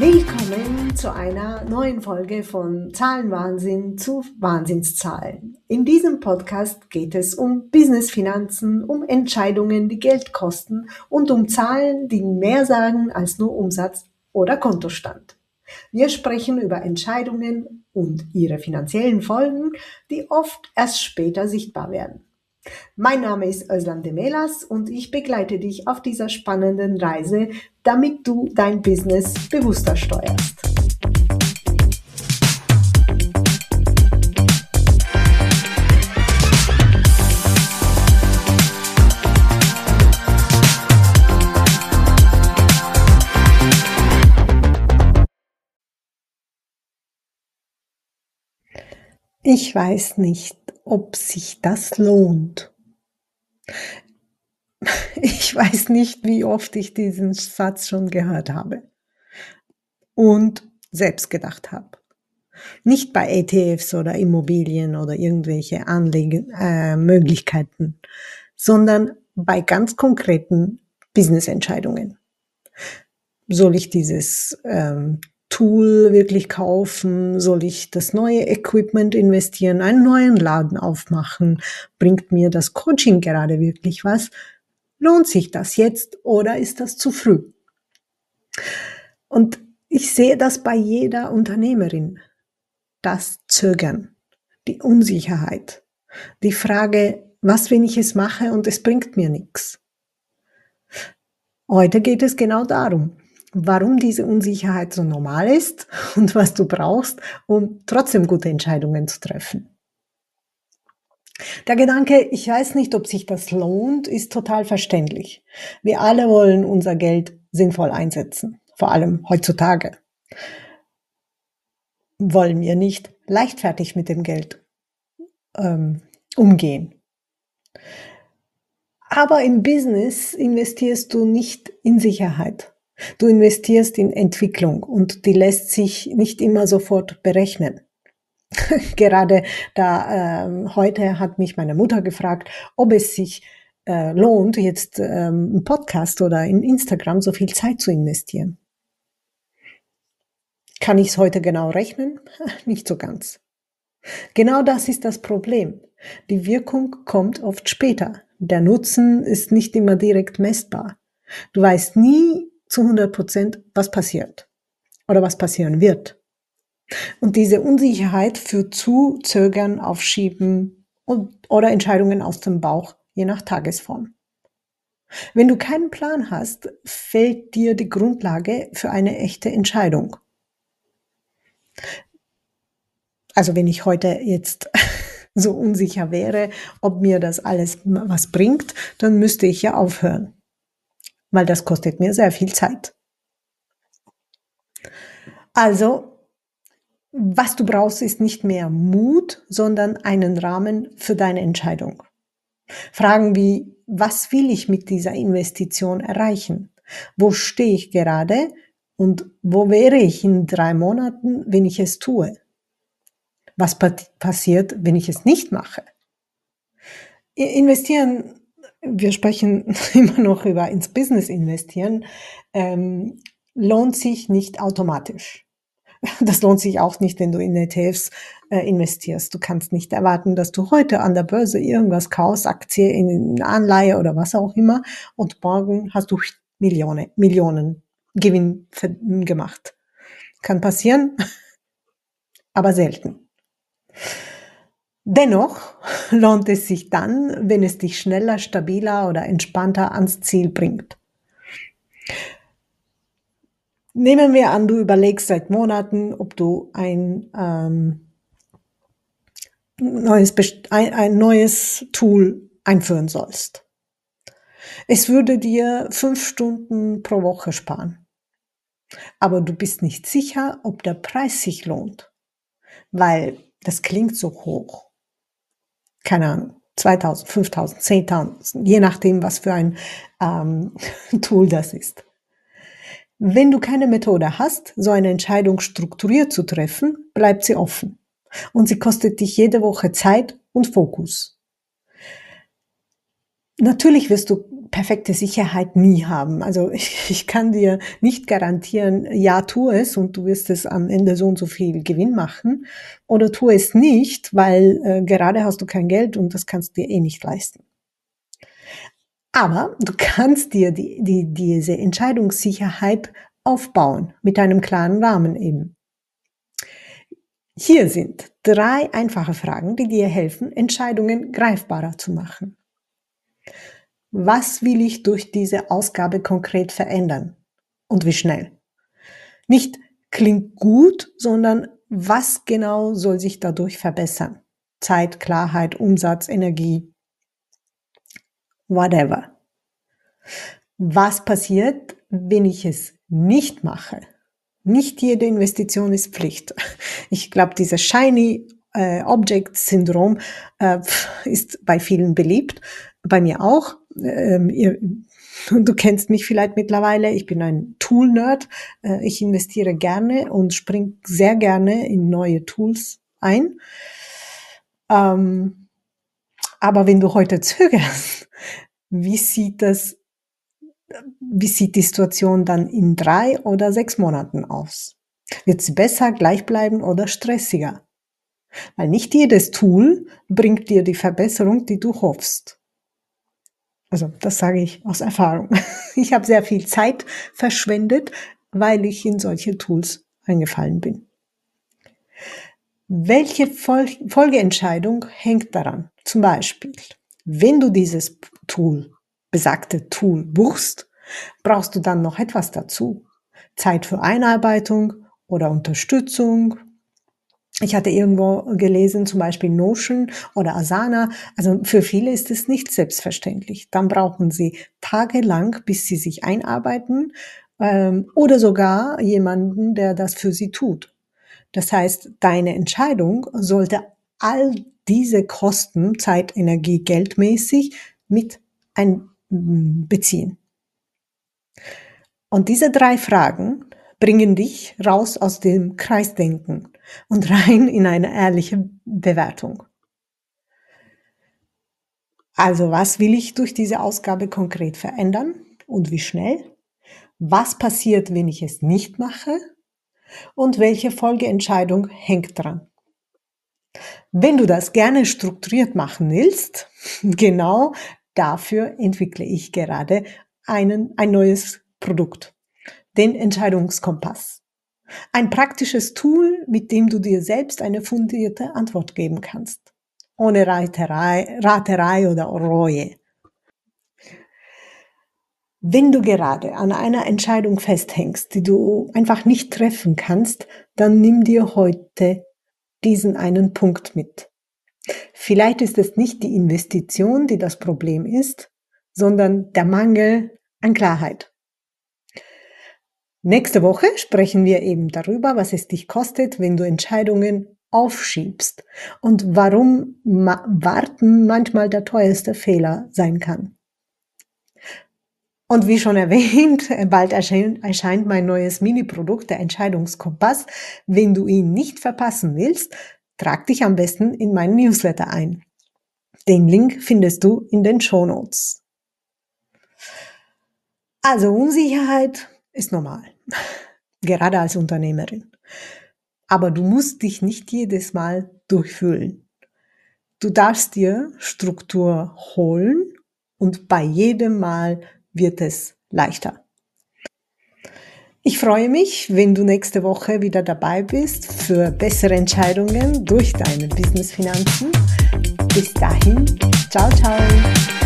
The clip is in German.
Willkommen zu einer neuen Folge von Zahlenwahnsinn zu Wahnsinnszahlen. In diesem Podcast geht es um Business-Finanzen, um Entscheidungen, die Geld kosten und um Zahlen, die mehr sagen als nur Umsatz oder Kontostand. Wir sprechen über Entscheidungen und ihre finanziellen Folgen, die oft erst später sichtbar werden. Mein Name ist Özlem Demelas und ich begleite dich auf dieser spannenden Reise, damit du dein Business bewusster steuerst. Ich weiß nicht, ob sich das lohnt. Ich weiß nicht, wie oft ich diesen Satz schon gehört habe und selbst gedacht habe. Nicht bei ETFs oder Immobilien oder irgendwelche Anlagemöglichkeiten, sondern bei ganz konkreten Business-Entscheidungen. Soll ich dieses Tool wirklich kaufen? Soll ich das neue Equipment investieren, einen neuen Laden aufmachen? Bringt mir das Coaching gerade wirklich was? Lohnt sich das jetzt oder ist das zu früh? Und ich sehe das bei jeder Unternehmerin. Das Zögern, die Unsicherheit, die Frage, was, wenn ich es mache und es bringt mir nichts? Heute geht es genau darum, warum diese Unsicherheit so normal ist und was du brauchst, um trotzdem gute Entscheidungen zu treffen. Der Gedanke, ich weiß nicht, ob sich das lohnt, ist total verständlich. Wir alle wollen unser Geld sinnvoll einsetzen, vor allem heutzutage. Wollen wir nicht leichtfertig mit dem Geld umgehen. Aber im Business investierst du nicht in Sicherheit. Du investierst in Entwicklung und die lässt sich nicht immer sofort berechnen. Gerade heute hat mich meine Mutter gefragt, ob es sich lohnt, jetzt im Podcast oder in Instagram so viel Zeit zu investieren. Kann ich es heute genau rechnen? Nicht so ganz. Genau das ist das Problem. Die Wirkung kommt oft später. Der Nutzen ist nicht immer direkt messbar. Du weißt nie zu 100%, was passiert oder was passieren wird. Und diese Unsicherheit führt zu Zögern, Aufschieben oder Entscheidungen aus dem Bauch, je nach Tagesform. Wenn du keinen Plan hast, fehlt dir die Grundlage für eine echte Entscheidung. Also wenn ich heute jetzt so unsicher wäre, ob mir das alles was bringt, dann müsste ich ja aufhören, weil das kostet mir sehr viel Zeit. Also, was du brauchst, ist nicht mehr Mut, sondern einen Rahmen für deine Entscheidung. Fragen wie, was will ich mit dieser Investition erreichen? Wo stehe ich gerade? Und wo wäre ich in 3 Monaten, wenn ich es tue? Was passiert, wenn ich es nicht mache? Investieren, wir sprechen immer noch über ins Business investieren, lohnt sich nicht automatisch. Das lohnt sich auch nicht, wenn du in ETFs investierst. Du kannst nicht erwarten, dass du heute an der Börse irgendwas kaufst, Aktie in Anleihe oder was auch immer, und morgen hast du Millionen Gewinn gemacht. Kann passieren, aber selten. Dennoch lohnt es sich dann, wenn es dich schneller, stabiler oder entspannter ans Ziel bringt. Nehmen wir an, du überlegst seit Monaten, ob du ein neues Tool einführen sollst. Es würde dir 5 Stunden pro Woche sparen. Aber du bist nicht sicher, ob der Preis sich lohnt, weil das klingt so hoch. Keine Ahnung, 2.000, 5.000, 10.000, je nachdem, was für ein Tool das ist. Wenn du keine Methode hast, so eine Entscheidung strukturiert zu treffen, bleibt sie offen. Und sie kostet dich jede Woche Zeit und Fokus. Natürlich wirst du perfekte Sicherheit nie haben. Also ich kann dir nicht garantieren, ja, tu es und du wirst es am Ende so und so viel Gewinn machen, oder tu es nicht, weil gerade hast du kein Geld und das kannst du dir eh nicht leisten. Aber du kannst dir diese Entscheidungssicherheit aufbauen mit einem klaren Rahmen eben. Hier sind 3 einfache Fragen, die dir helfen, Entscheidungen greifbarer zu machen. Was will ich durch diese Ausgabe konkret verändern? Und wie schnell? Nicht klingt gut, sondern was genau soll sich dadurch verbessern? Zeit, Klarheit, Umsatz, Energie, whatever. Was passiert, wenn ich es nicht mache? Nicht jede Investition ist Pflicht. Ich glaube, dieses Shiny Object Syndrom ist bei vielen beliebt, bei mir auch. Du kennst mich vielleicht mittlerweile, ich bin ein Tool-Nerd. Ich investiere gerne und springe sehr gerne in neue Tools ein. Aber wenn du heute zögerst, wie sieht die Situation dann in 3 oder 6 Monaten aus? Wird sie besser, gleich bleiben oder stressiger? Weil nicht jedes Tool bringt dir die Verbesserung, die du hoffst. Also das sage ich aus Erfahrung. Ich habe sehr viel Zeit verschwendet, weil ich in solche Tools eingefallen bin. Welche Folgeentscheidung hängt daran? Zum Beispiel, wenn du dieses besagte Tool buchst, brauchst du dann noch etwas dazu. Zeit für Einarbeitung oder Unterstützung. Ich hatte irgendwo gelesen, zum Beispiel Notion oder Asana. Also für viele ist es nicht selbstverständlich. Dann brauchen sie tagelang, bis sie sich einarbeiten, oder sogar jemanden, der das für sie tut. Das heißt, deine Entscheidung sollte all diese Kosten, Zeit, Energie, geldmäßig mit einbeziehen. Und diese 3 Fragen bringen dich raus aus dem Kreisdenken und rein in eine ehrliche Bewertung. Also, was will ich durch diese Ausgabe konkret verändern und wie schnell? Was passiert, wenn ich es nicht mache? Und welche Folgeentscheidung hängt dran? Wenn du das gerne strukturiert machen willst, genau dafür entwickle ich gerade ein neues Produkt, den Entscheidungskompass. Ein praktisches Tool, mit dem du dir selbst eine fundierte Antwort geben kannst, ohne Raterei oder Reue. Wenn du gerade an einer Entscheidung festhängst, die du einfach nicht treffen kannst, dann nimm dir heute diesen einen Punkt mit. Vielleicht ist es nicht die Investition, die das Problem ist, sondern der Mangel an Klarheit. Nächste Woche sprechen wir eben darüber, was es dich kostet, wenn du Entscheidungen aufschiebst und warum Warten manchmal der teuerste Fehler sein kann. Und wie schon erwähnt, bald erscheint mein neues Mini-Produkt, der Entscheidungskompass. Wenn du ihn nicht verpassen willst, trag dich am besten in meinen Newsletter ein. Den Link findest du in den Shownotes. Also Unsicherheit ist normal, gerade als Unternehmerin. Aber du musst dich nicht jedes Mal durchfühlen. Du darfst dir Struktur holen und bei jedem Mal wird es leichter. Ich freue mich, wenn du nächste Woche wieder dabei bist für bessere Entscheidungen durch deine Businessfinanzen. Bis dahin, ciao, ciao.